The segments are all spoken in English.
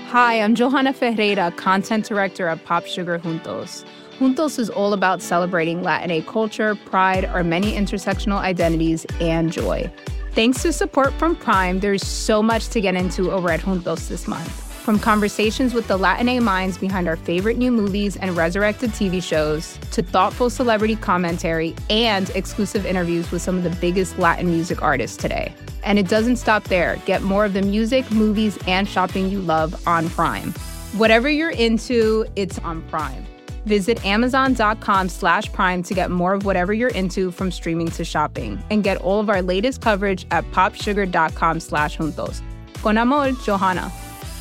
Hi, I'm Johanna Ferreira, content director at Pop Sugar Juntos. Juntos is all about celebrating Latinx culture, pride, our many intersectional identities, and joy. Thanks to support from Prime, there's so much to get into over at Juntos this month. From conversations with the Latinx minds behind our favorite new movies and resurrected TV shows, to thoughtful celebrity commentary and exclusive interviews with some of the biggest Latin music artists today. And it doesn't stop there. Get more of the music, movies, and shopping you love on Prime. Whatever you're into, it's on Prime. Visit Amazon.com/Prime to get more of whatever you're into, from streaming to shopping. And get all of our latest coverage at popsugar.com/juntos. Con amor, Johanna.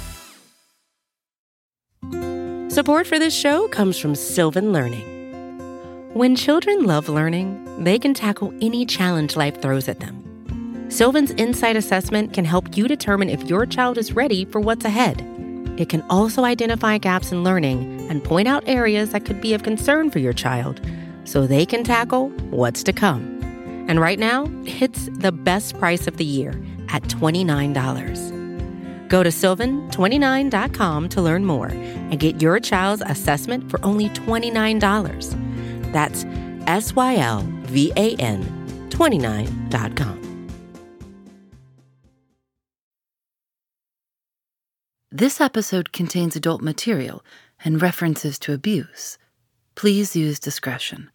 Support for this show comes from Sylvan Learning. When children love learning, they can tackle any challenge life throws at them. Sylvan's Insight Assessment can help you determine if your child is ready for what's ahead. It can also identify gaps in learning and point out areas that could be of concern for your child so they can tackle what's to come. And right now, it's the best price of the year at $29. Go to sylvan29.com to learn more and get your child's assessment for only $29. That's SYLVAN29.com. This episode contains adult material and references to abuse. Please use discretion.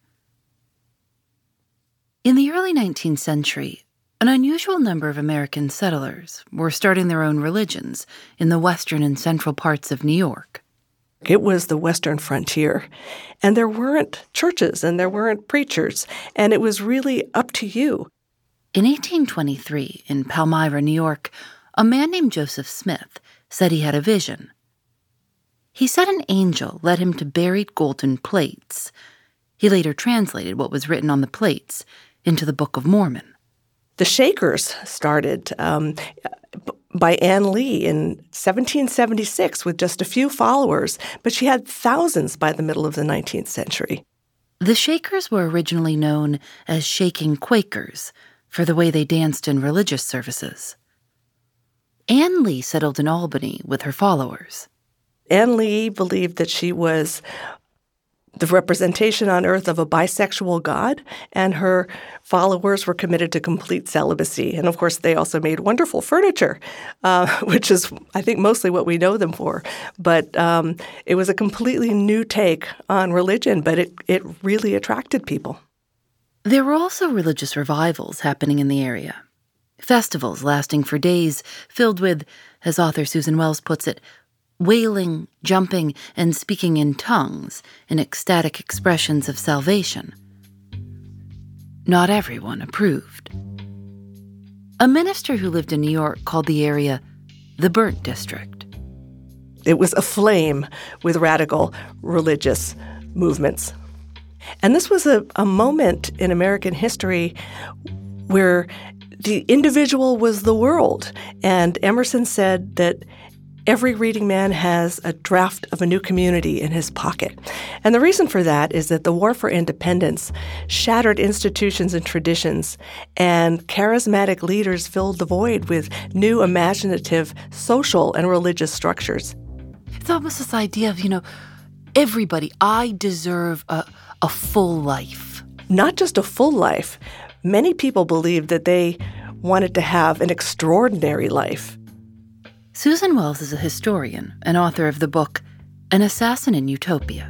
In the early 19th century, an unusual number of American settlers were starting their own religions in the western and central parts of New York. It was the western frontier, and there weren't churches and there weren't preachers, and it was really up to you. In 1823, in Palmyra, New York, a man named Joseph Smith said he had a vision. He said an angel led him to buried golden plates. He later translated what was written on the plates into the Book of Mormon. The Shakers started by Ann Lee in 1776 with just a few followers, but she had thousands by the middle of the 19th century. The Shakers were originally known as Shaking Quakers for the way they danced in religious services. Ann Lee settled in Albany with her followers. Ann Lee believed that she was the representation on earth of a bisexual God, and her followers were committed to complete celibacy. And of course, they also made wonderful furniture, which is, I think, mostly what we know them for. But it was a completely new take on religion, but it really attracted people. There were also religious revivals happening in the area. Festivals lasting for days, filled with, as author Susan Wells puts it, wailing, jumping, and speaking in tongues in ecstatic expressions of salvation. Not everyone approved. A minister who lived in New York called the area the Burnt District. It was aflame with radical religious movements. And this was a moment in American history where the individual was the world. And Emerson said that every reading man has a draft of a new community in his pocket. And the reason for that is that the War for Independence shattered institutions and traditions, and charismatic leaders filled the void with new imaginative social and religious structures. It's almost this idea of, everybody, I deserve a full life. Not just a full life. Many people believed that they wanted to have an extraordinary life. Susan Wells is a historian and author of the book An Assassin in Utopia.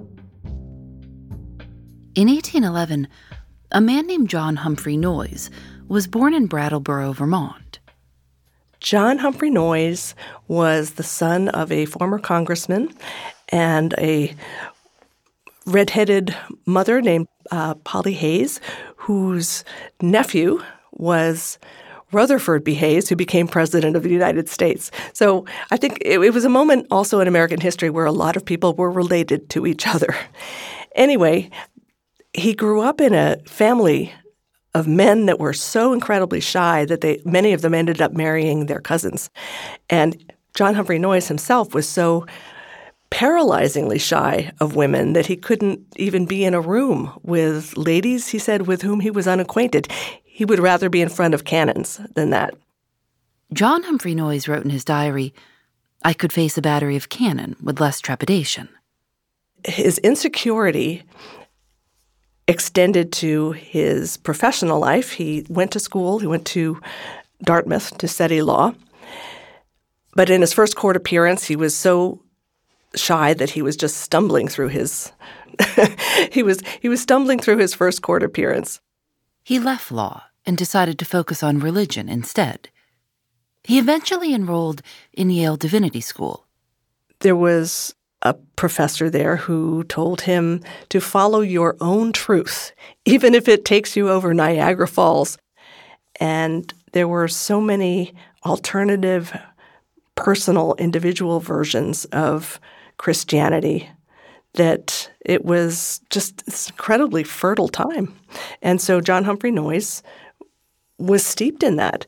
In 1811, a man named John Humphrey Noyes was born in Brattleboro, Vermont. John Humphrey Noyes was the son of a former congressman and a redheaded mother named Polly Hayes, whose nephew was Rutherford B. Hayes, who became president of the United States. So I think it was a moment also in American history where a lot of people were related to each other. Anyway, he grew up in a family of men that were so incredibly shy that many of them ended up marrying their cousins. And John Humphrey Noyes himself was so paralyzingly shy of women that he couldn't even be in a room with ladies, he said, with whom he was unacquainted. He would rather be in front of cannons than that. John Humphrey Noyes wrote in his diary, I could face a battery of cannon with less trepidation. His insecurity extended to his professional life. He went to school. He went to Dartmouth to study law. But in his first court appearance, he was so shy that he was just stumbling through his he was stumbling through his first court appearance. He left law and decided to focus on religion instead. He eventually enrolled in Yale Divinity School. There was a professor there who told him to follow your own truth, even if it takes you over Niagara Falls. And there were so many alternative, personal, individual versions of Christianity that it was just this incredibly fertile time. And so John Humphrey Noyes was steeped in that.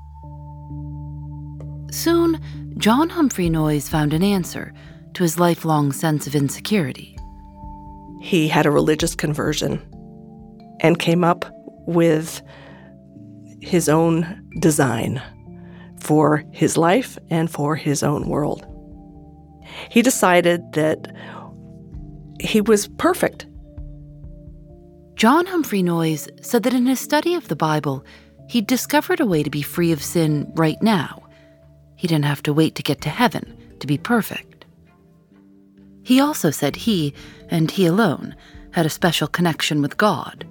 Soon, John Humphrey Noyes found an answer to his lifelong sense of insecurity. He had a religious conversion and came up with his own design for his life and for his own world. He decided that he was perfect. John Humphrey Noyes said that in his study of the Bible, he'd discovered a way to be free of sin right now. He didn't have to wait to get to heaven to be perfect. He also said he, and he alone, had a special connection with God.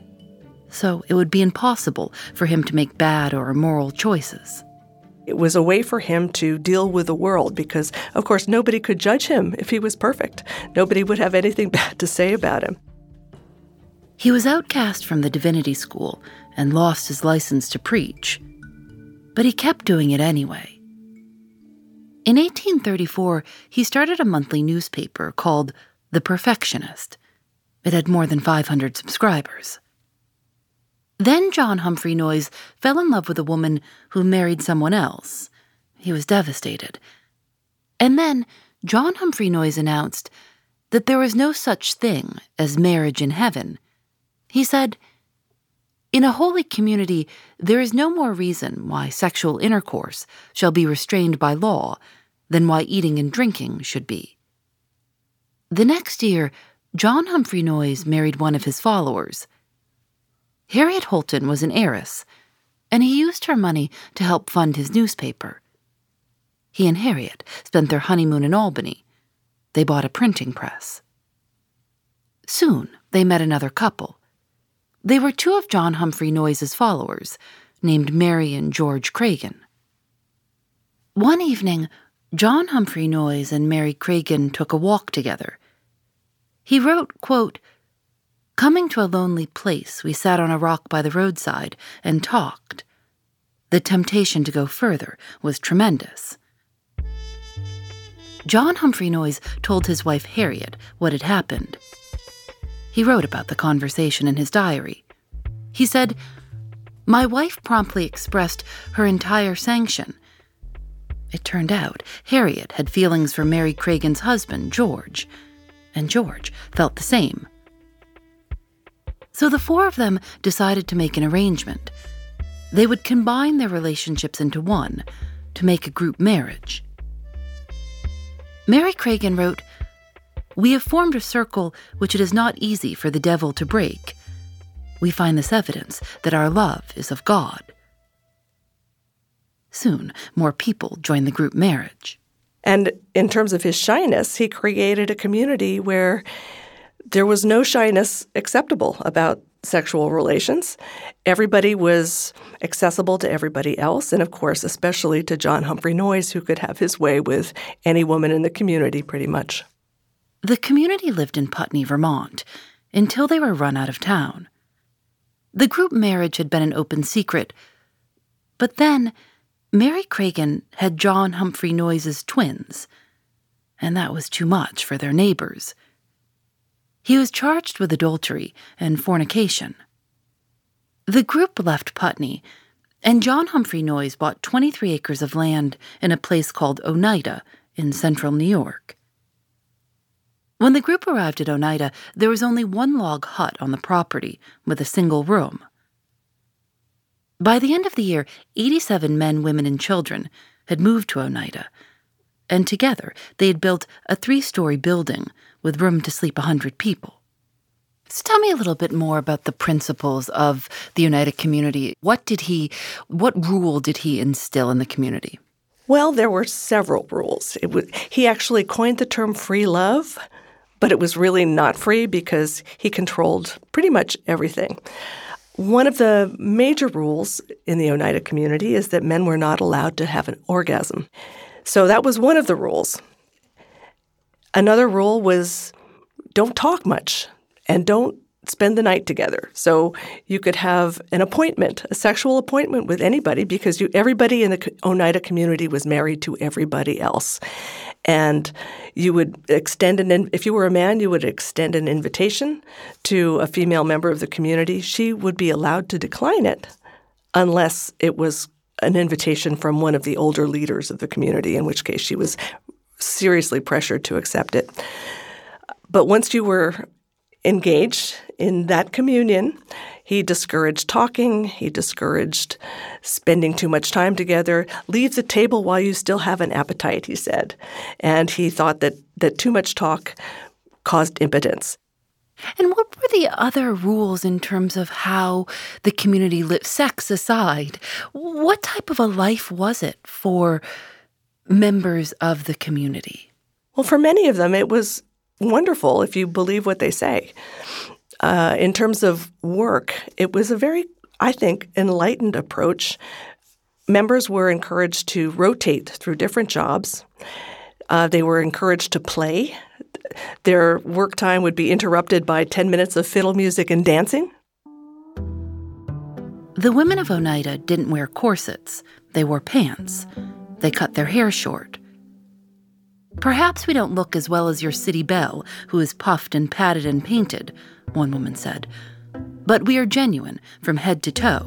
So it would be impossible for him to make bad or immoral choices. It was a way for him to deal with the world because, of course, nobody could judge him if he was perfect. Nobody would have anything bad to say about him. He was outcast from the divinity school and lost his license to preach. But he kept doing it anyway. In 1834, he started a monthly newspaper called The Perfectionist. It had more than 500 subscribers. Then John Humphrey Noyes fell in love with a woman who married someone else. He was devastated. And then John Humphrey Noyes announced that there was no such thing as marriage in heaven. He said, "In a holy community, there is no more reason why sexual intercourse shall be restrained by law than why eating and drinking should be." The next year, John Humphrey Noyes married one of his followers. Harriet Holton was an heiress, and he used her money to help fund his newspaper. He and Harriet spent their honeymoon in Albany. They bought a printing press. Soon, they met another couple. They were two of John Humphrey Noyes' followers, named Mary and George Craigan. One evening, John Humphrey Noyes and Mary Craigan took a walk together. He wrote, quote, "Coming to a lonely place, we sat on a rock by the roadside and talked. The temptation to go further was tremendous." John Humphrey Noyes told his wife Harriet what had happened. He wrote about the conversation in his diary. He said, "My wife promptly expressed her entire sanction. It turned out Harriet had feelings for Mary Craigan's husband, George, and George felt the same. So the four of them decided to make an arrangement. They would combine their relationships into one to make a group marriage. Mary Craigan wrote, "We have formed a circle which it is not easy for the devil to break. We find this evidence that our love is of God." Soon, more people joined the group marriage. And in terms of his shyness, he created a community where there was no shyness acceptable about sexual relations. Everybody was accessible to everybody else, and of course, especially to John Humphrey Noyes, who could have his way with any woman in the community pretty much. The community lived in Putney, Vermont, until they were run out of town. The group marriage had been an open secret, but then Mary Craigan had John Humphrey Noyes' twins, and that was too much for their neighbors. He was charged with adultery and fornication. The group left Putney, and John Humphrey Noyes bought 23 acres of land in a place called Oneida in central New York. When the group arrived at Oneida, there was only one log hut on the property with a single room. By the end of the year, 87 men, women, and children had moved to Oneida. and together they had built a 3-story building with room to sleep 100 people. So tell me a little bit more about the principles of the Oneida community. What rule did he instill in the community? Well, there were several rules. He actually coined the term free love, but it was really not free because he controlled pretty much everything. One of the major rules in the Oneida community is that men were not allowed to have an orgasm. So that was one of the rules. Another rule was don't talk much and don't spend the night together. So you could have an appointment, a sexual appointment with anybody because everybody in the Oneida community was married to everybody else. And you would if you were a man, you would extend an invitation to a female member of the community. She would be allowed to decline it unless it was an invitation from one of the older leaders of the community, in which case she was seriously pressured to accept it. But once you were engaged in that communion, he discouraged talking, he discouraged spending too much time together. Leave the table while you still have an appetite, he said. And he thought that too much talk caused impotence. And what were the other rules in terms of how the community lived, sex aside? What type of a life was it for members of the community? Well, for many of them, it was wonderful if you believe what they say. In terms of work, it was a very, I think, enlightened approach. Members were encouraged to rotate through different jobs. They were encouraged to play. Their work time would be interrupted by 10 minutes of fiddle music and dancing. The women of Oneida didn't wear corsets. They wore pants. They cut their hair short. "Perhaps we don't look as well as your city belle, who is puffed and padded and painted," one woman said, "but we are genuine from head to toe."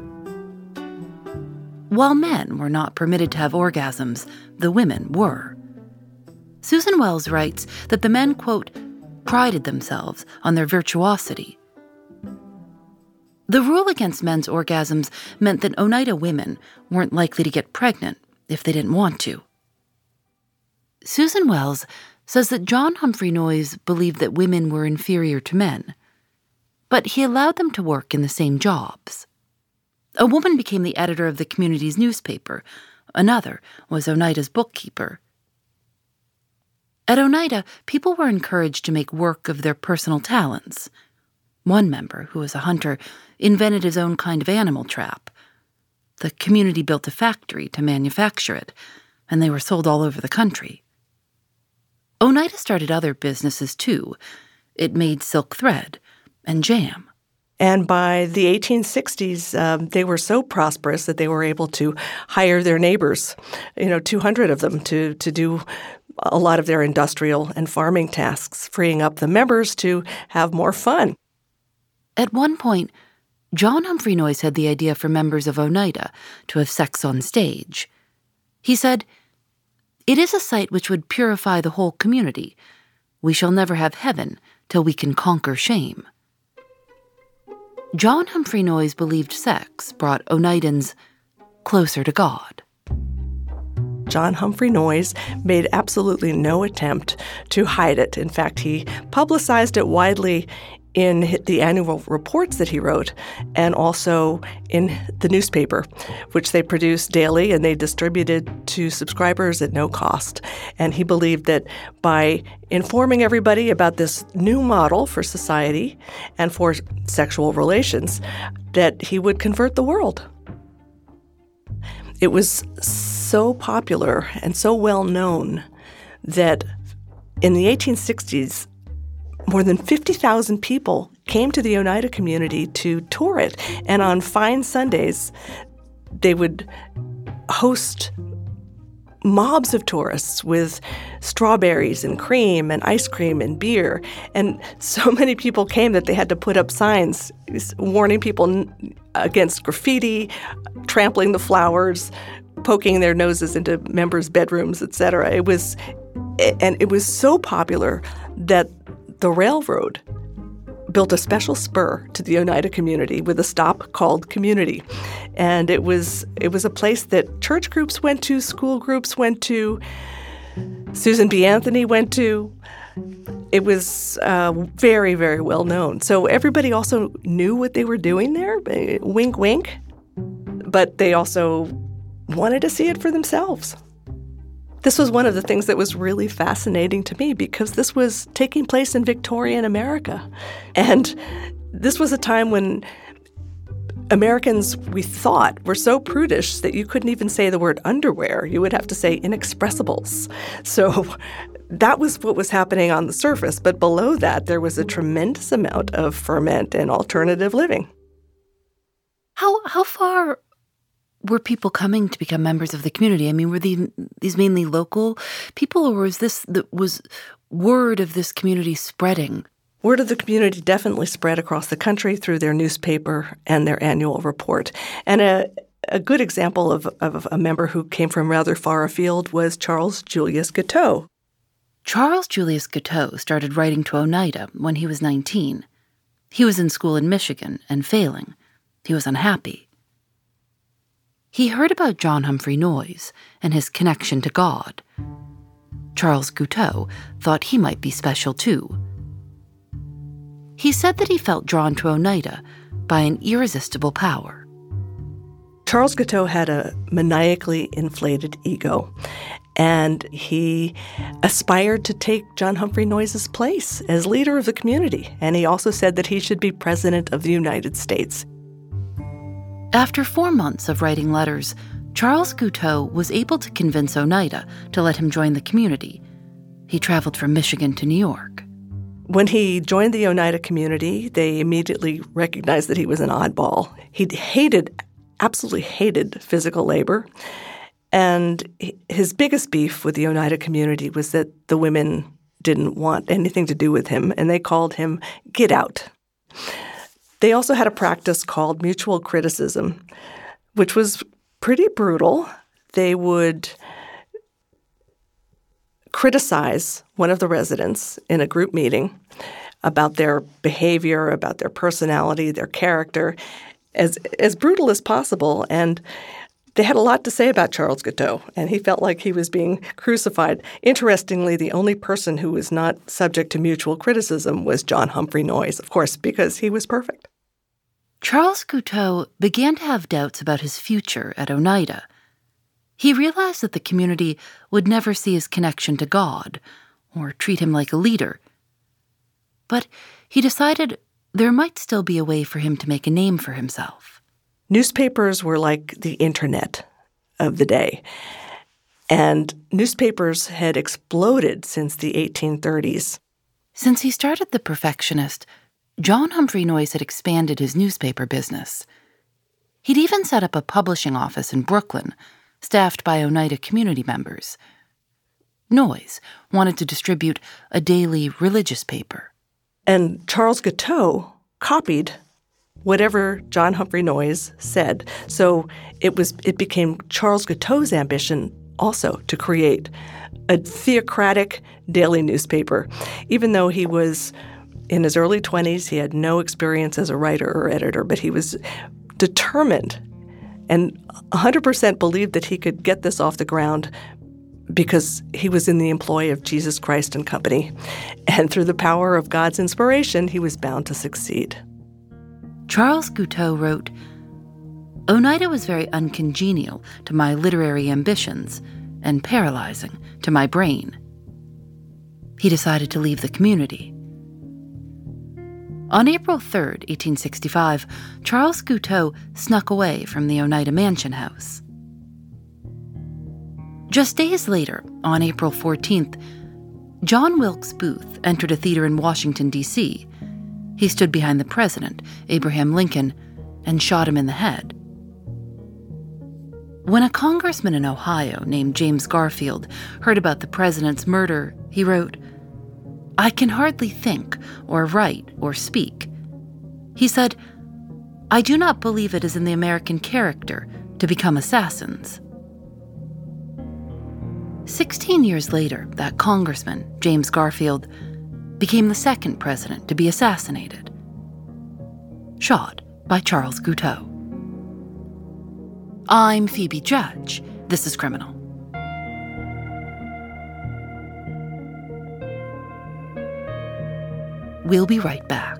While men were not permitted to have orgasms, the women were. Susan Wells writes that the men, quote, prided themselves on their virtuosity. The rule against men's orgasms meant that Oneida women weren't likely to get pregnant if they didn't want to. Susan Wells says that John Humphrey Noyes believed that women were inferior to men, but he allowed them to work in the same jobs. A woman became the editor of the community's newspaper. Another was Oneida's bookkeeper. At Oneida, people were encouraged to make work of their personal talents. One member, who was a hunter, invented his own kind of animal trap. The community built a factory to manufacture it, and they were sold all over the country. Oneida started other businesses, too. It made silk thread and jam. And by the 1860s, they were so prosperous that they were able to hire their neighbors, 200 of them, to do a lot of their industrial and farming tasks, freeing up the members to have more fun. At one point, John Humphrey Noyes had the idea for members of Oneida to have sex on stage. He said, "It is a sight which would purify the whole community. We shall never have heaven till we can conquer shame." John Humphrey Noyes believed sex brought Oneidans closer to God. John Humphrey Noyes made absolutely no attempt to hide it. In fact, he publicized it widely in the annual reports that he wrote and also in the newspaper, which they produced daily and they distributed to subscribers at no cost. And he believed that by informing everybody about this new model for society and for sexual relations, that he would convert the world. It was so popular and so well known that in the 1860s, more than 50,000 people came to the Oneida community to tour it. And on fine Sundays, they would host mobs of tourists with strawberries and cream and ice cream and beer. And so many people came that they had to put up signs warning people against graffiti, trampling the flowers, poking their noses into members' bedrooms, etc. It was so popular that the railroad built a special spur to the Oneida community with a stop called Community. And it was a place that church groups went to, school groups went to, Susan B. Anthony went to. It was very, very well known. So everybody also knew what they were doing there, wink, wink, but they also wanted to see it for themselves. This was one of the things that was really fascinating to me because this was taking place in Victorian America. And this was a time when Americans, we thought, were so prudish that you couldn't even say the word underwear. You would have to say inexpressibles. So that was what was happening on the surface. But below that, there was a tremendous amount of ferment and alternative living. How far were people coming to become members of the community? I mean, were these mainly local people, or was word of this community spreading? Word of the community definitely spread across the country through their newspaper and their annual report. And a good example of a member who came from rather far afield was Charles Julius Guiteau. Charles Julius Guiteau started writing to Oneida when he was 19. He was in school in Michigan and failing. He was unhappy. He heard about John Humphrey Noyes and his connection to God. Charles Guiteau thought he might be special too. He said that he felt drawn to Oneida by an irresistible power. Charles Guiteau had a maniacally inflated ego, and he aspired to take John Humphrey Noyes' place as leader of the community, and he also said that he should be president of the United States. After 4 months of writing letters, Charles Guiteau was able to convince Oneida to let him join the community. He traveled from Michigan to New York. When he joined the Oneida community, they immediately recognized that he was an oddball. He absolutely hated physical labor. And his biggest beef with the Oneida community was that the women didn't want anything to do with him, and they called him Get Out. They also had a practice called mutual criticism, which was pretty brutal. They would criticize one of the residents in a group meeting about their behavior, about their personality, their character, as brutal as possible. And they had a lot to say about Charles Guiteau, and he felt like he was being crucified. Interestingly, the only person who was not subject to mutual criticism was John Humphrey Noyes, of course, because he was perfect. Charles Guiteau began to have doubts about his future at Oneida. He realized that the community would never see his connection to God or treat him like a leader. But he decided there might still be a way for him to make a name for himself. Newspapers were like the internet of the day, and newspapers had exploded since the 1830s. Since he started The Perfectionist, John Humphrey Noyes had expanded his newspaper business. He'd even set up a publishing office in Brooklyn, staffed by Oneida community members. Noyes wanted to distribute a daily religious paper. And Charles Guiteau copied whatever John Humphrey Noyes said. So it became Charles Guiteau's ambition also to create a theocratic daily newspaper. Even though he was in his early 20s, he had no experience as a writer or editor, but he was determined and 100% believed that he could get this off the ground because he was in the employ of Jesus Christ and Company. And through the power of God's inspiration, he was bound to succeed. Charles Guiteau wrote, "Oneida was very uncongenial to my literary ambitions and paralyzing to my brain." He decided to leave the community. On April 3rd, 1865, Charles Guiteau snuck away from the Oneida Mansion House. Just days later, on April 14th, John Wilkes Booth entered a theater in Washington, D.C. He stood behind the president, Abraham Lincoln, and shot him in the head. When a congressman in Ohio named James Garfield heard about the president's murder, he wrote, "I can hardly think or write or speak." He said, "I do not believe it is in the American character to become assassins." 16 years later, that congressman, James Garfield, became the second president to be assassinated. Shot by Charles Guiteau. I'm Phoebe Judge. This is Criminal. We'll be right back.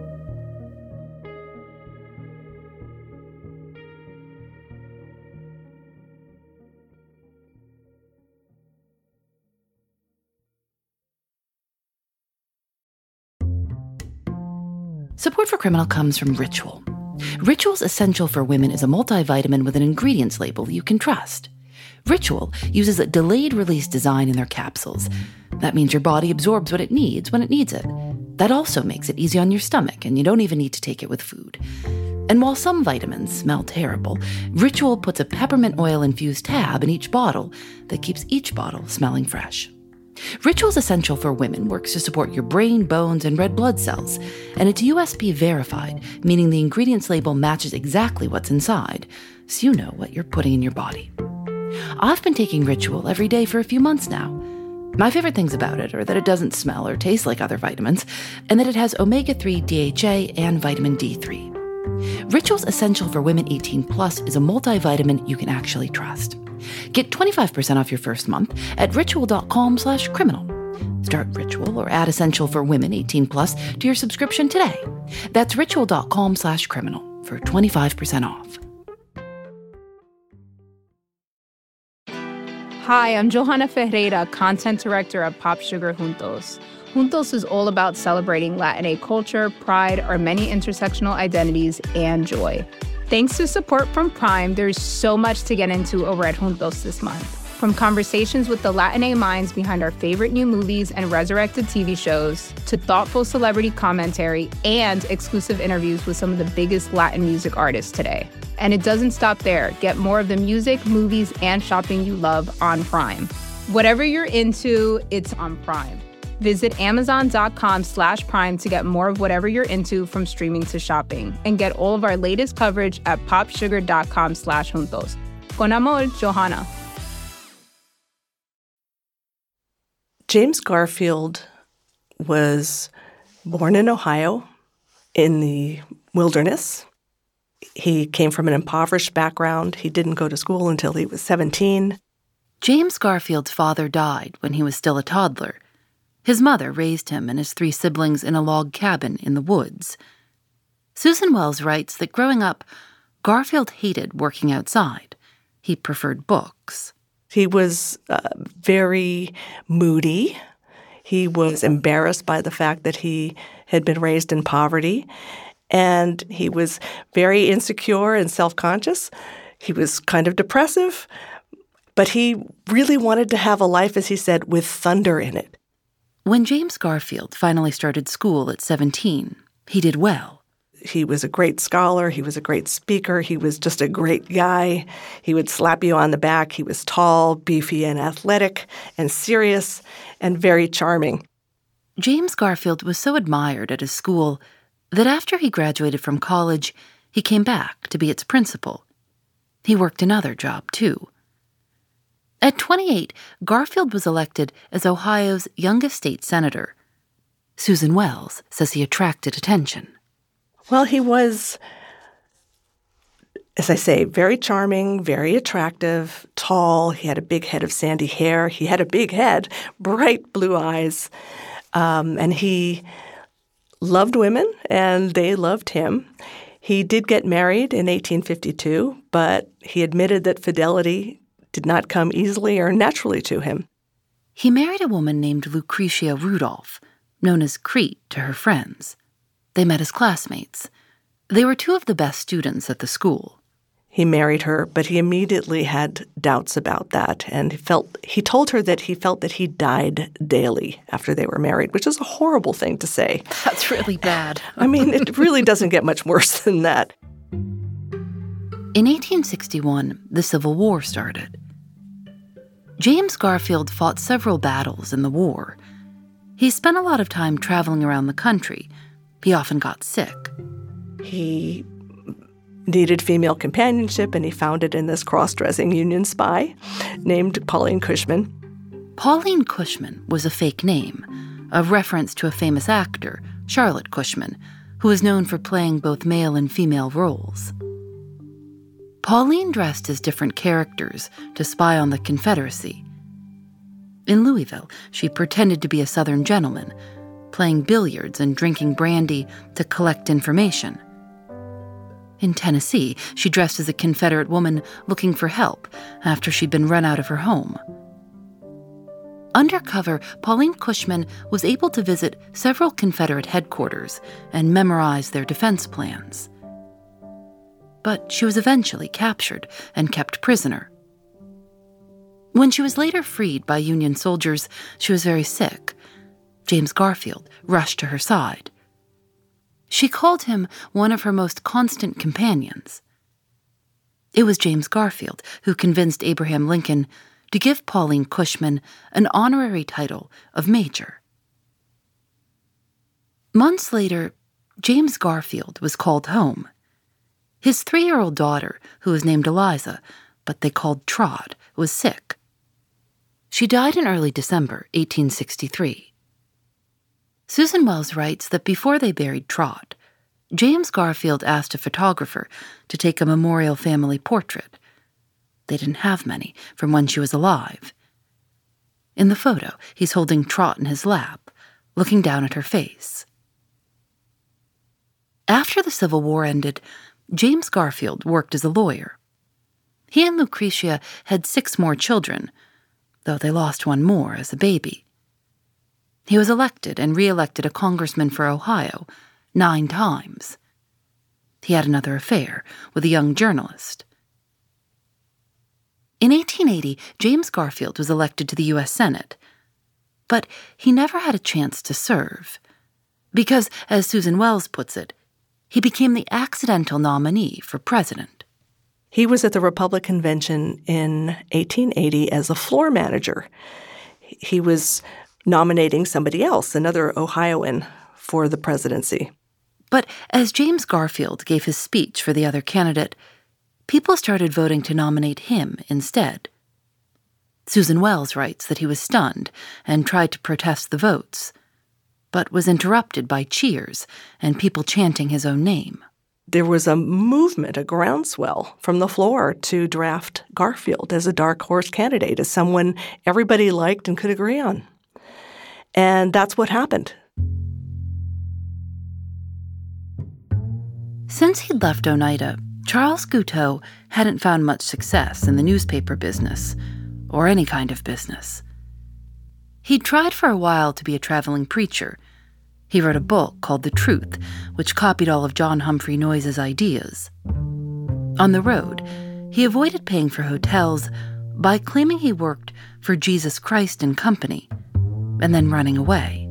Support for Criminal comes from Ritual. Ritual's Essential for Women is a multivitamin with an ingredients label you can trust. Ritual uses a delayed-release design in their capsules. That means your body absorbs what it needs when it needs it. That also makes it easy on your stomach, and you don't even need to take it with food. And while some vitamins smell terrible, Ritual puts a peppermint oil-infused tab in each bottle that keeps each bottle smelling fresh. Ritual's Essential for Women works to support your brain, bones, and red blood cells, and it's USP verified, meaning the ingredients label matches exactly what's inside, so you know what you're putting in your body. I've been taking Ritual every day for a few months now. My favorite things about it are that it doesn't smell or taste like other vitamins, and that it has omega-3 DHA and vitamin D3. Ritual's Essential for Women 18 Plus is a multivitamin you can actually trust. Get 25% off your first month at ritual.com/criminal. Start Ritual or add Essential for Women 18 Plus to your subscription today. That's ritual.com/criminal for 25% off. Hi, I'm Johanna Ferreira, Content Director at Pop Sugar Juntos. Juntos is all about celebrating Latinx culture, pride, our many intersectional identities, and joy. Thanks to support from Prime, there's so much to get into over at Juntos this month. From conversations with the Latinx minds behind our favorite new movies and resurrected TV shows, to thoughtful celebrity commentary and exclusive interviews with some of the biggest Latin music artists today. And it doesn't stop there. Get more of the music, movies, and shopping you love on Prime. Whatever you're into, it's on Prime. Visit Amazon.com/Prime to get more of whatever you're into, from streaming to shopping, and get all of our latest coverage at popsugar.com/juntos. Con amor, Johanna. James Garfield was born in Ohio in the wilderness. He came from an impoverished background. He didn't go to school until he was 17. James Garfield's father died when he was still a toddler. His mother raised him and his 3 siblings in a log cabin in the woods. Susan Wells writes that growing up, Garfield hated working outside. He preferred books. He was very moody. He was embarrassed by the fact that he had been raised in poverty, and he was very insecure and self-conscious. He was kind of depressive, but he really wanted to have a life, as he said, with thunder in it. When James Garfield finally started school at 17, he did well. He was a great scholar. He was a great speaker. He was just a great guy. He would slap you on the back. He was tall, beefy, and athletic, and serious, and very charming. James Garfield was so admired at his school that after he graduated from college, he came back to be its principal. He worked another job, too. At 28, Garfield was elected as Ohio's youngest state senator. Susan Wells says he attracted attention. Well, he was, as I say, very charming, very attractive, tall. He had a big head of sandy hair. He had a big head, bright blue eyes, and he loved women, and they loved him. He did get married in 1852, but he admitted that fidelity did not come easily or naturally to him. He married a woman named Lucretia Rudolph, known as Crete to her friends. They met as classmates. They were 2 of the best students at the school. He married her, but he immediately had doubts about that, and he told her that he felt that he died daily after they were married, which is a horrible thing to say. That's really bad. I mean, it really doesn't get much worse than that. In 1861, the Civil War started. James Garfield fought several battles in the war. He spent a lot of time traveling around the country. He often got sick. He needed female companionship, and he found it in this cross-dressing Union spy named Pauline Cushman. Pauline Cushman was a fake name, a reference to a famous actor, Charlotte Cushman, who was known for playing both male and female roles. Pauline dressed as different characters to spy on the Confederacy. In Louisville, she pretended to be a Southern gentleman, playing billiards and drinking brandy to collect information. In Tennessee, she dressed as a Confederate woman looking for help after she'd been run out of her home. Undercover, Pauline Cushman was able to visit several Confederate headquarters and memorize their defense plans. But she was eventually captured and kept prisoner. When she was later freed by Union soldiers, she was very sick. James Garfield rushed to her side. She called him one of her most constant companions. It was James Garfield who convinced Abraham Lincoln to give Pauline Cushman an honorary title of Major. Months later, James Garfield was called home. His 3-year-old daughter, who was named Eliza, but they called Trot, was sick. She died in early December 1863. Susan Wells writes that before they buried Trot, James Garfield asked a photographer to take a memorial family portrait. They didn't have many from when she was alive. In the photo, he's holding Trot in his lap, looking down at her face. After the Civil War ended, James Garfield worked as a lawyer. He and Lucretia had 6 more children, though they lost one more as a baby. He was elected and re-elected a congressman for Ohio 9 times. He had another affair with a young journalist. In 1880, James Garfield was elected to the U.S. Senate, but he never had a chance to serve, because, as Susan Wells puts it, he became the accidental nominee for president. He was at the Republican convention in 1880 as a floor manager. He was nominating somebody else, another Ohioan, for the presidency. But as James Garfield gave his speech for the other candidate, people started voting to nominate him instead. Susan Wells writes that he was stunned and tried to protest the votes, but was interrupted by cheers and people chanting his own name. There was a movement, a groundswell from the floor to draft Garfield as a dark horse candidate, as someone everybody liked and could agree on. And that's what happened. Since he'd left Oneida, Charles Guiteau hadn't found much success in the newspaper business, or any kind of business. He'd tried for a while to be a traveling preacher. He wrote a book called The Truth, which copied all of John Humphrey Noyes' ideas. On the road, he avoided paying for hotels by claiming he worked for Jesus Christ and Company, and then running away.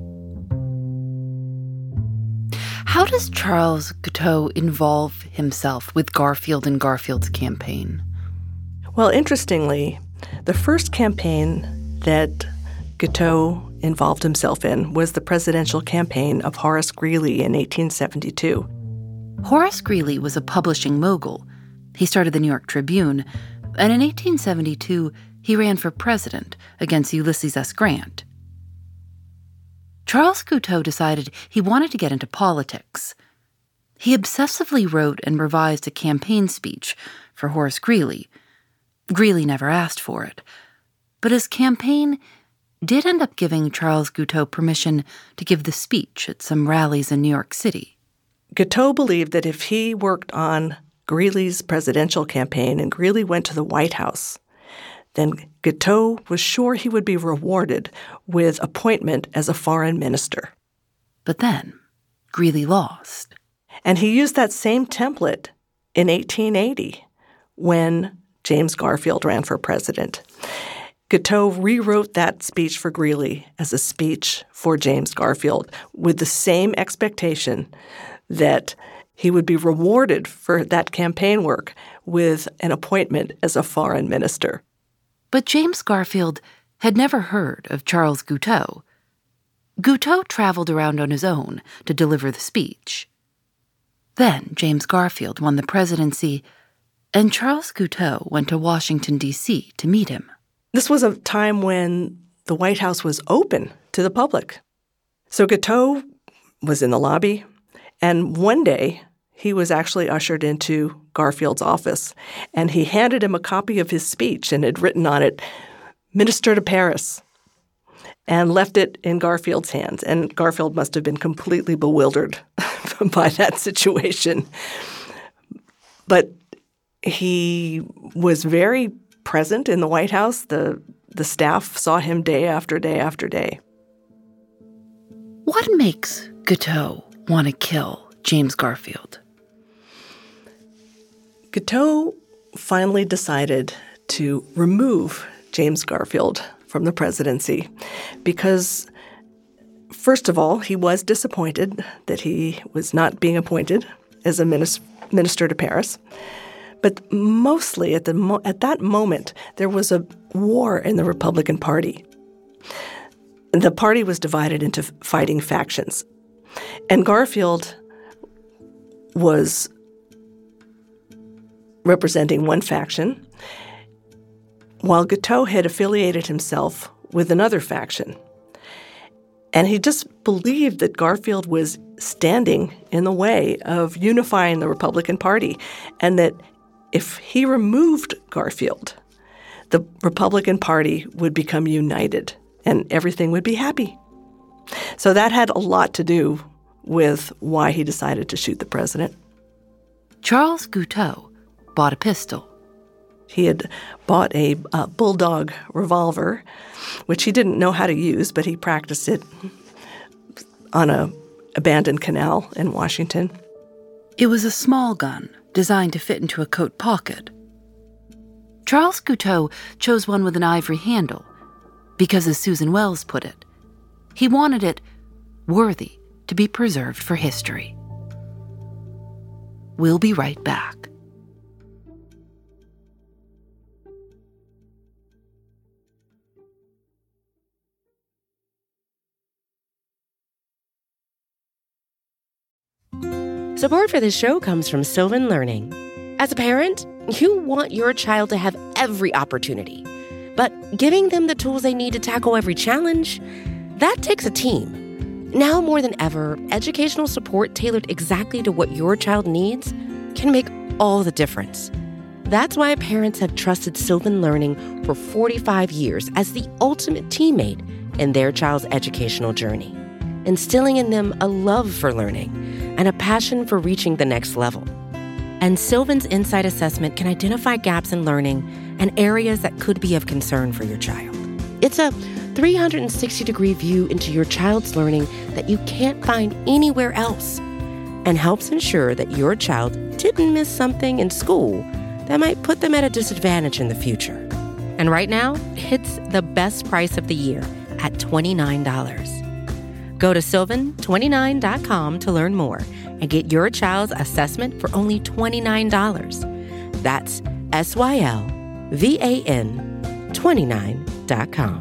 How does Charles Guiteau involve himself with Garfield and Garfield's campaign? Well, interestingly, the first campaign that Guiteau involved himself in was the presidential campaign of Horace Greeley in 1872. Horace Greeley was a publishing mogul. He started the New York Tribune, and in 1872, he ran for president against Ulysses S. Grant. Charles Guiteau decided he wanted to get into politics. He obsessively wrote and revised a campaign speech for Horace Greeley. Greeley never asked for it, but his campaign did end up giving Charles Guiteau permission to give the speech at some rallies in New York City. Guiteau believed that if he worked on Greeley's presidential campaign and Greeley went to the White House, then Guiteau was sure he would be rewarded with appointment as a foreign minister. But then, Greeley lost. And he used that same template in 1880 when James Garfield ran for president. Guiteau rewrote that speech for Greeley as a speech for James Garfield with the same expectation that he would be rewarded for that campaign work with an appointment as a foreign minister. But James Garfield had never heard of Charles Guiteau. Guiteau traveled around on his own to deliver the speech. Then James Garfield won the presidency, and Charles Guiteau went to Washington, D.C. to meet him. This was a time when the White House was open to the public. So Guiteau was in the lobby, and one day he was actually ushered into Garfield's office, and he handed him a copy of his speech and had written on it, "Minister to Paris." and left it in Garfield's hands. And Garfield must have been completely bewildered by that situation. But he was very present in the White House. The staff saw him day after day after day. What makes Guiteau want to kill James Garfield? Guiteau finally decided to remove James Garfield from the presidency because, first of all, he was disappointed that he was not being appointed as a minister to Paris. But mostly at that moment, there was a war in the Republican Party. The party was divided into fighting factions. And Garfield was representing one faction, while Guiteau had affiliated himself with another faction. And he just believed that Garfield was standing in the way of unifying the Republican Party, and that if he removed Garfield, the Republican Party would become united and everything would be happy. So that had a lot to do with why he decided to shoot the president. Charles Guiteau bought a pistol. He had bought a bulldog revolver, which he didn't know how to use, but he practiced it on an abandoned canal in Washington. It was a small gun designed to fit into a coat pocket. Charles Guiteau chose one with an ivory handle because, as Susan Wells put it, he wanted it worthy to be preserved for history. We'll be right back. Support for this show comes from Sylvan Learning. As a parent, you want your child to have every opportunity, but giving them the tools they need to tackle every challenge, that takes a team. Now more than ever, educational support tailored exactly to what your child needs can make all the difference. That's why parents have trusted Sylvan Learning for 45 years as the ultimate teammate in their child's educational journey, instilling in them a love for learning and a passion for reaching the next level. And Sylvan's Insight Assessment can identify gaps in learning and areas that could be of concern for your child. It's a 360-degree view into your child's learning that you can't find anywhere else, and helps ensure that your child didn't miss something in school that might put them at a disadvantage in the future. And right now, it's the best price of the year at $29. Go to sylvan29.com to learn more and get your child's assessment for only $29. That's SYLVAN29.com.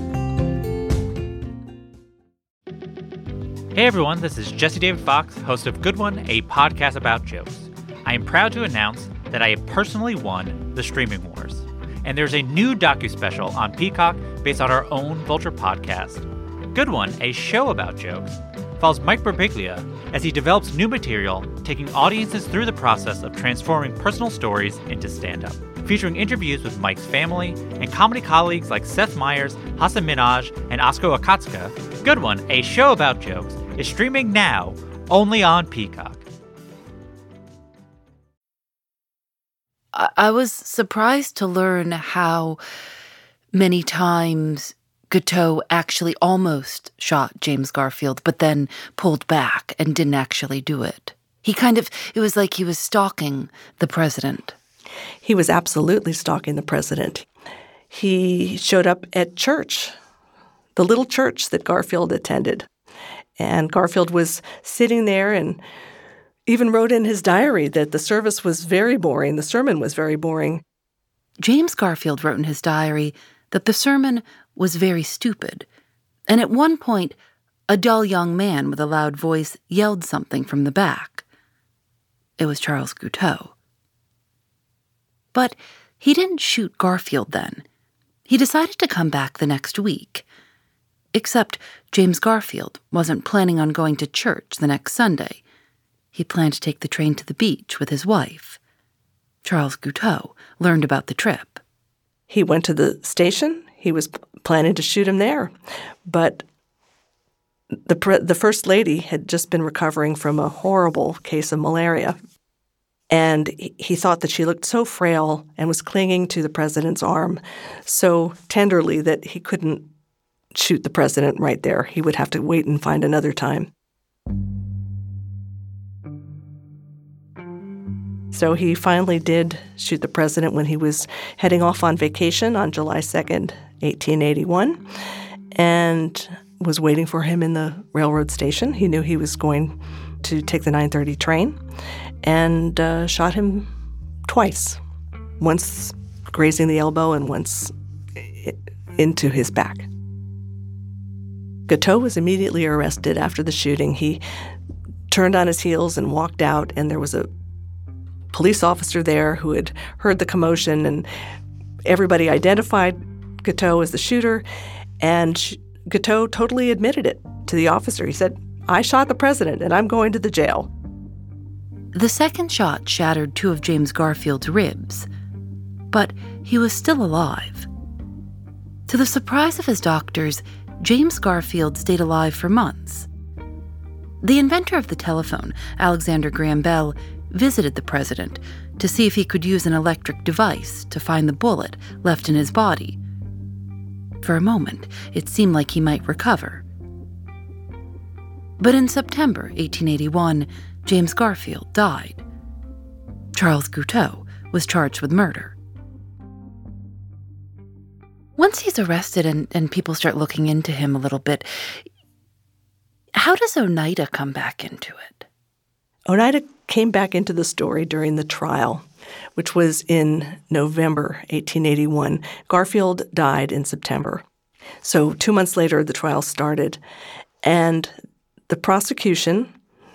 Hey everyone, this is Jesse David Fox, host of Good One, a podcast about jokes. I am proud to announce that I have personally won the Streaming Wars. And there's a new docu-special on Peacock based on our own Vulture podcast. Good One, a show about jokes, follows Mike Birbiglia as he develops new material, taking audiences through the process of transforming personal stories into stand-up. Featuring interviews with Mike's family and comedy colleagues like Seth Meyers, Hasan Minhaj, and Asko Akatsuka, Good One, a show about jokes, is streaming now only on Peacock. I was surprised to learn how many times Guiteau actually almost shot James Garfield, but then pulled back and didn't actually do it. It was like he was stalking the president. He was absolutely stalking the president. He showed up at church, the little church that Garfield attended. And Garfield was sitting there and even wrote in his diary that the service was very boring, the sermon was very boring. James Garfield wrote in his diary that the sermon was very stupid. And at one point, a dull young man with a loud voice yelled something from the back. It was Charles Guiteau. But he didn't shoot Garfield then. He decided to come back the next week. Except James Garfield wasn't planning on going to church the next Sunday. He planned to take the train to the beach with his wife. Charles Guiteau learned about the trip. He went to the station. He was planning to shoot him there. But the First Lady had just been recovering from a horrible case of malaria. And he thought that she looked so frail and was clinging to the president's arm so tenderly that he couldn't shoot the president right there. He would have to wait and find another time. So he finally did shoot the president when he was heading off on vacation on July 2nd, 1881, and was waiting for him in the railroad station. He knew he was going to take the 9:30 train, and shot him twice, once grazing the elbow and once into his back. Guiteau was immediately arrested after the shooting. He turned on his heels and walked out, and there was a police officer there who had heard the commotion, and everybody identified Guiteau as the shooter, and Guiteau totally admitted it to the officer. He said, "I shot the president, and I'm going to the jail." The second shot shattered two of James Garfield's ribs, but he was still alive. To the surprise of his doctors, James Garfield stayed alive for months. The inventor of the telephone, Alexander Graham Bell, visited the president to see if he could use an electric device to find the bullet left in his body. For a moment, it seemed like he might recover. But in September 1881, James Garfield died. Charles Guiteau was charged with murder. Once he's arrested and people start looking into him a little bit, how does Oneida come back into it? Oneida came back into the story during the trial, which was in November 1881. Garfield died in September. So 2 months later, the trial started, and the prosecution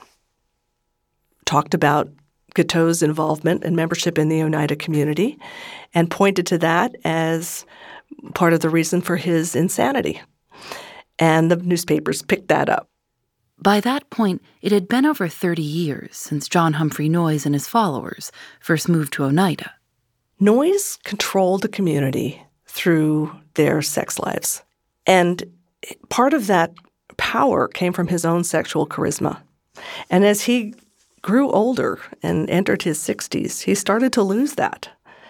talked about Guiteau's involvement and membership in the Oneida community and pointed to that as part of the reason for his insanity. And the newspapers picked that up. By that point, it had been over 30 years since John Humphrey Noyes and his followers first moved to Oneida. Noyes controlled the community through their sex lives. And part of that power came from his own sexual charisma. And as he grew older and entered his 60s, he started to lose that.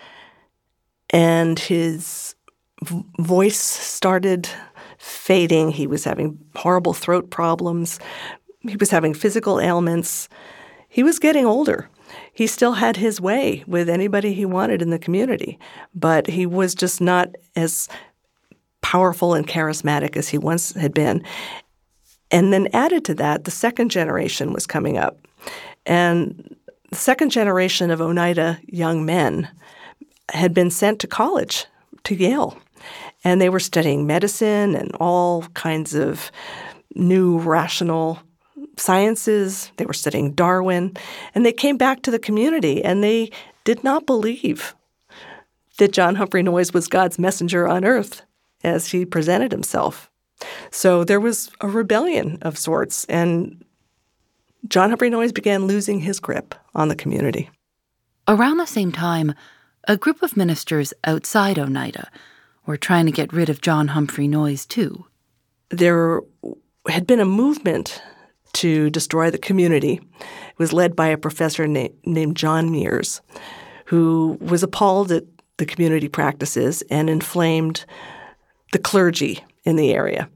And his voice started fading. He was having horrible throat problems. He was having physical ailments. He was getting older. He still had his way with anybody he wanted in the community, but he was just not as powerful and charismatic as he once had been. And then added to that, the second generation was coming up. And the second generation of Oneida young men had been sent to college, to Yale. And they were studying medicine and all kinds of new rational sciences. They were studying Darwin. And they came back to the community, and they did not believe that John Humphrey Noyes was God's messenger on earth as he presented himself. So there was a rebellion of sorts, and John Humphrey Noyes began losing his grip on the community. Around the same time, a group of ministers outside Oneida were trying to get rid of John Humphrey Noyes, too. There had been a movement to destroy the community. It was led by a professor named John Mears, who was appalled at the community practices and inflamed the clergy in the area.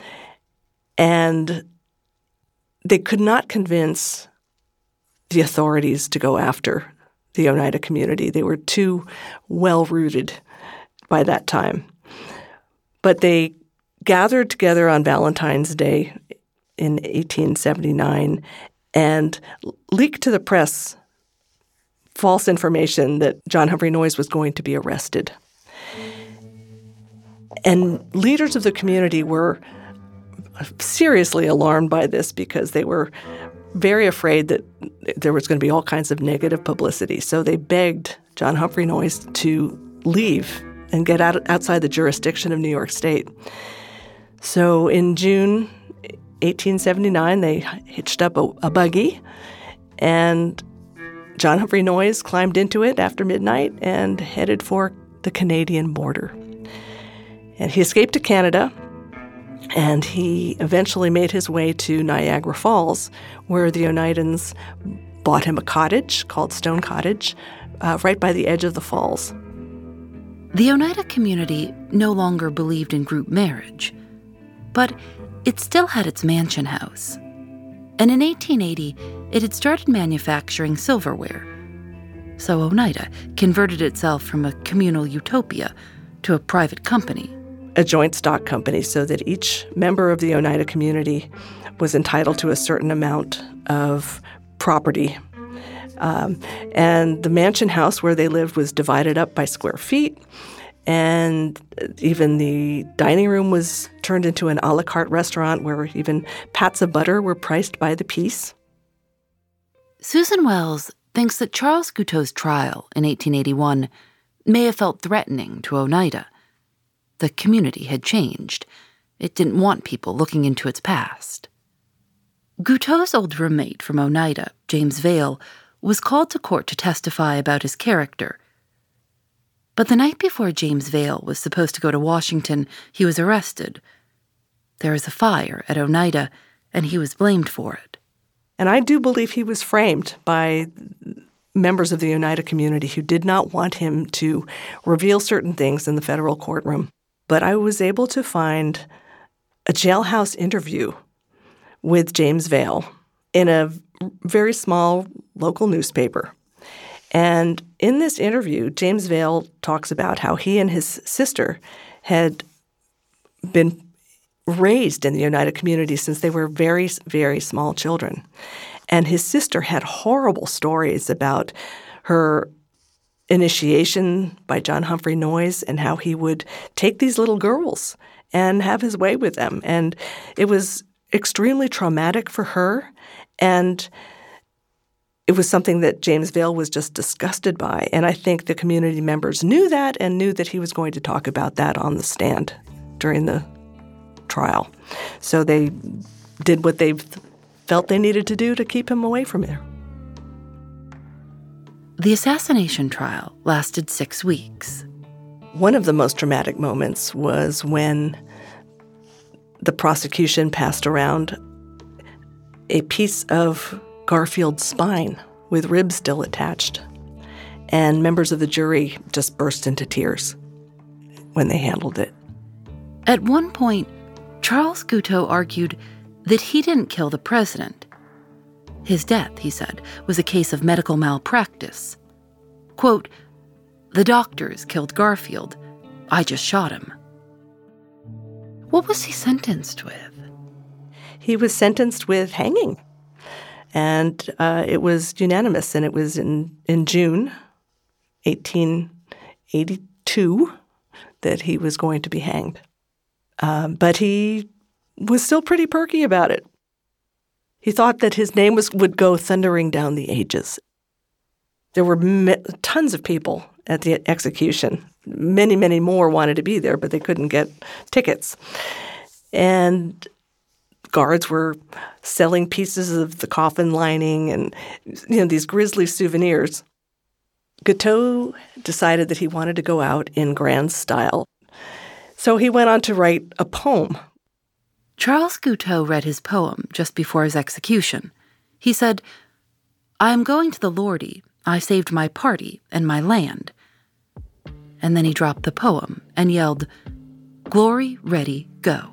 And they could not convince the authorities to go after the Oneida community. They were too well-rooted by that time. But they gathered together on Valentine's Day in 1879 and leaked to the press false information that John Humphrey Noyes was going to be arrested. And leaders of the community were seriously alarmed by this because they were very afraid that there was going to be all kinds of negative publicity. So they begged John Humphrey Noyes to leave and get outside the jurisdiction of New York State. So in June 1879, they hitched up a buggy, and John Humphrey Noyes climbed into it after midnight and headed for the Canadian border. And he escaped to Canada, and he eventually made his way to Niagara Falls, where the Oneidas bought him a cottage called Stone Cottage, right by the edge of the falls. The Oneida community no longer believed in group marriage, but it still had its mansion house. And in 1880, it had started manufacturing silverware. So Oneida converted itself from a communal utopia to a private company. A joint stock company, so that each member of the Oneida community was entitled to a certain amount of property. And the mansion house where they lived was divided up by square feet, and even the dining room was turned into an a la carte restaurant where even pats of butter were priced by the piece. Susan Wells thinks that Charles Guiteau's trial in 1881 may have felt threatening to Oneida. The community had changed. It didn't want people looking into its past. Guiteau's old roommate from Oneida, James Vail, was called to court to testify about his character. But the night before James Vail was supposed to go to Washington, he was arrested. There was a fire at Oneida, and he was blamed for it. And I do believe he was framed by members of the Oneida community who did not want him to reveal certain things in the federal courtroom. But I was able to find a jailhouse interview with James Vail in a very small local newspaper. And in this interview, James Vail talks about how he and his sister had been raised in the Oneida community since they were very, very small children. And his sister had horrible stories about her initiation by John Humphrey Noyes and how he would take these little girls and have his way with them. And it was extremely traumatic for her, and it was something that James Vail was just disgusted by. And I think the community members knew that and knew that he was going to talk about that on the stand during the trial. So they did what they felt they needed to do to keep him away from there. The assassination trial lasted 6 weeks. One of the most dramatic moments was when the prosecution passed around a piece of Garfield's spine with ribs still attached. And members of the jury just burst into tears when they handled it. At one point, Charles Guiteau argued that he didn't kill the president. His death, he said, was a case of medical malpractice. Quote, "The doctors killed Garfield. I just shot him." What was he sentenced with? He was sentenced with hanging. And it was unanimous, and it was in June 1882 that he was going to be hanged. But he was still pretty perky about it. He thought that his name would go thundering down the ages. There were tons of people at the execution. Many, many more wanted to be there, but they couldn't get tickets. And guards were selling pieces of the coffin lining and, these grisly souvenirs. Guiteau decided that he wanted to go out in grand style. So he went on to write a poem. Charles Guiteau read his poem just before his execution. He said, "I am going to the Lordy. I saved my party and my land." And then he dropped the poem and yelled, "Glory, ready, go."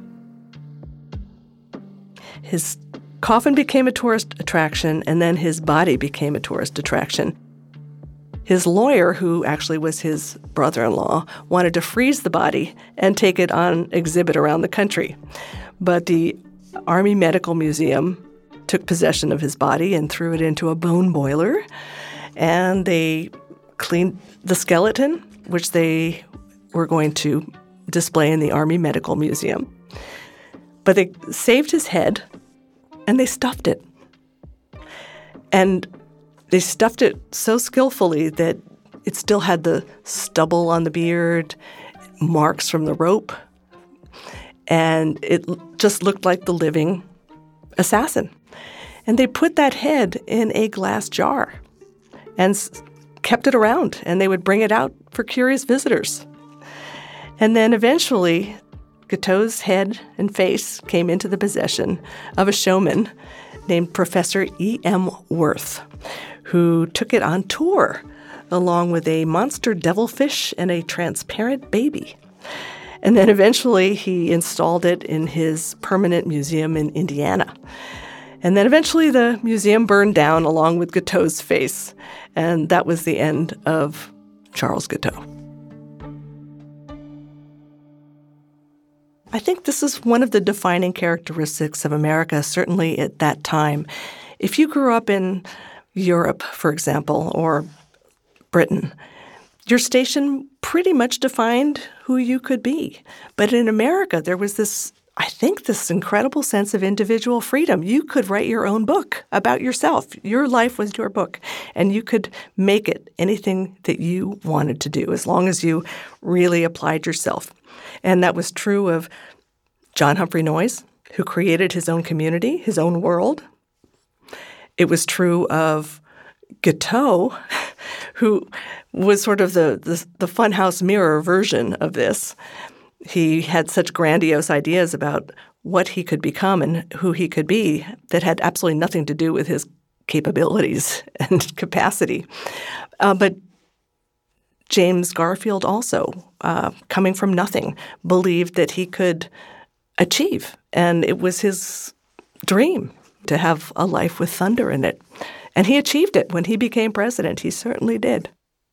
His coffin became a tourist attraction, and then his body became a tourist attraction. His lawyer, who actually was his brother-in-law, wanted to freeze the body and take it on exhibit around the country. But the Army Medical Museum took possession of his body and threw it into a bone boiler, and they cleaned the skeleton, which they were going to display in the Army Medical Museum. But they saved his head, and they stuffed it. And they stuffed it so skillfully that it still had the stubble on the beard, marks from the rope, and it just looked like the living assassin. And they put that head in a glass jar and kept it around, and they would bring it out for curious visitors. And then eventually, Guiteau's head and face came into the possession of a showman named Professor E.M. Worth, who took it on tour along with a monster devilfish and a transparent baby. And then eventually he installed it in his permanent museum in Indiana. And then eventually the museum burned down along with Guiteau's face. And that was the end of Charles Guiteau. I think this is one of the defining characteristics of America, certainly at that time. If you grew up in Europe, for example, or Britain, your station pretty much defined who you could be. But in America, there was this incredible sense of individual freedom. You could write your own book about yourself. Your life was your book, and you could make it anything that you wanted to do as long as you really applied yourself. And that was true of John Humphrey Noyes, who created his own community, his own world. It was true of Guiteau, who was sort of the funhouse mirror version of this. He had such grandiose ideas about what he could become and who he could be that had absolutely nothing to do with his capabilities and capacity. But James Garfield also, coming from nothing, believed that he could achieve. And it was his dream to have a life with thunder in it. And he achieved it when he became president. He certainly did.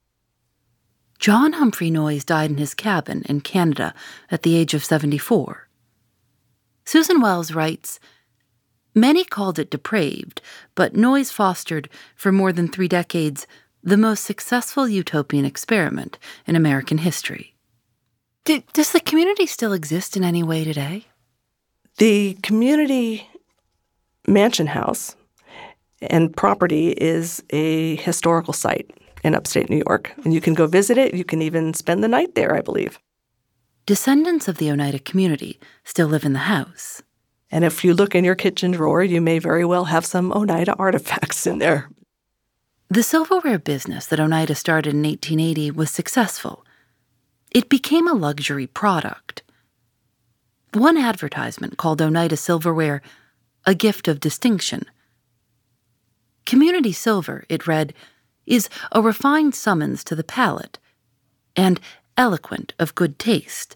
John Humphrey Noyes died in his cabin in Canada at the age of 74. Susan Wells writes, "Many called it depraved, but Noyes fostered, for more than 3 decades, the most successful utopian experiment in American history." Does the community still exist in any way today? The community mansion house and property is a historical site in upstate New York. And you can go visit it. You can even spend the night there, I believe. Descendants of the Oneida community still live in the house. And if you look in your kitchen drawer, you may very well have some Oneida artifacts in there. The silverware business that Oneida started in 1880 was successful. It became a luxury product. One advertisement called Oneida silverware a gift of distinction. Community silver, it read, is a refined summons to the palate and eloquent of good taste.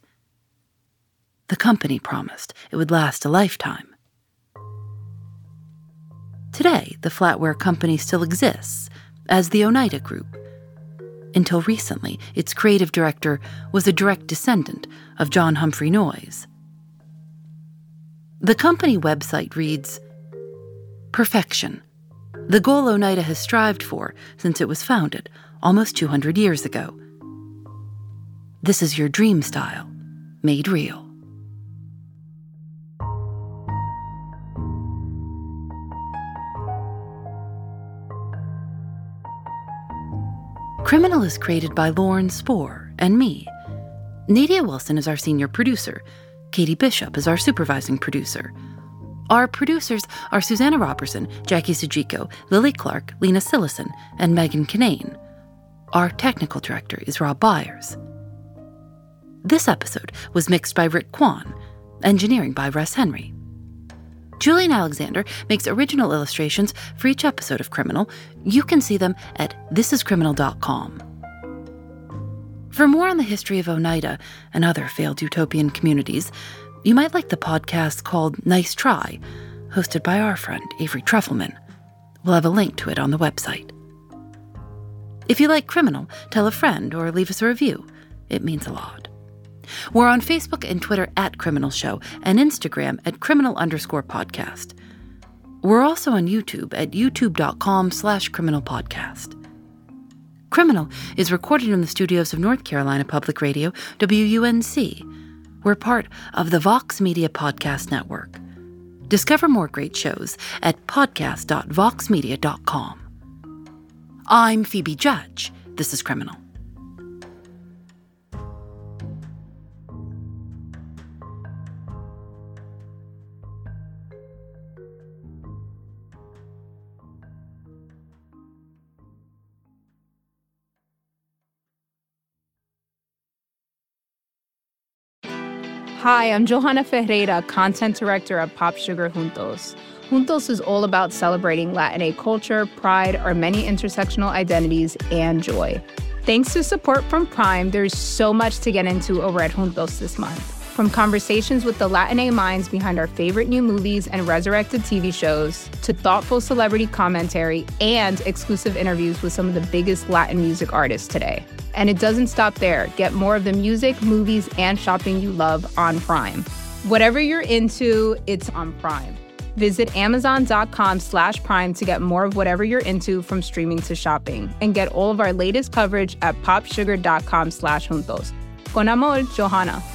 The company promised it would last a lifetime. Today, the flatware company still exists as the Oneida Group. Until recently, its creative director was a direct descendant of John Humphrey Noyes. The company website reads, "Perfection, the goal Oneida has strived for since it was founded almost 200 years ago. This is your dream style, made real." Criminal is created by Lauren Spohr and me. Nadia Wilson is our senior producer. Katie Bishop is our supervising producer. Our producers are Susanna Robertson, Jackie Sujiko, Lily Clark, Lena Sillison, and Megan Kinane. Our technical director is Rob Byers. This episode was mixed by Rick Kwan, engineering by Russ Henry. Julian Alexander makes original illustrations for each episode of Criminal. You can see them at thisiscriminal.com. For more on the history of Oneida and other failed utopian communities, you might like the podcast called Nice Try, hosted by our friend Avery Trufelman. We'll have a link to it on the website. If you like Criminal, tell a friend or leave us a review. It means a lot. We're on Facebook and Twitter at Criminal Show and Instagram at Criminal_podcast. We're also on YouTube at youtube.com/criminalpodcast. Criminal is recorded in the studios of North Carolina Public Radio, WUNC. We're part of the Vox Media Podcast Network. Discover more great shows at podcast.voxmedia.com. I'm Phoebe Judge. This is Criminal. Hi, I'm Johanna Ferreira, Content Director at Pop Sugar Juntos. Juntos is all about celebrating Latinx culture, pride, our many intersectional identities, and joy. Thanks to support from Prime, there's so much to get into over at Juntos this month. From conversations with the Latinx minds behind our favorite new movies and resurrected TV shows, to thoughtful celebrity commentary and exclusive interviews with some of the biggest Latin music artists today. And it doesn't stop there. Get more of the music, movies, and shopping you love on Prime. Whatever you're into, it's on Prime. Visit Amazon.com/Prime to get more of whatever you're into, from streaming to shopping. And get all of our latest coverage at PopSugar.com/Juntos. Con amor, Johanna.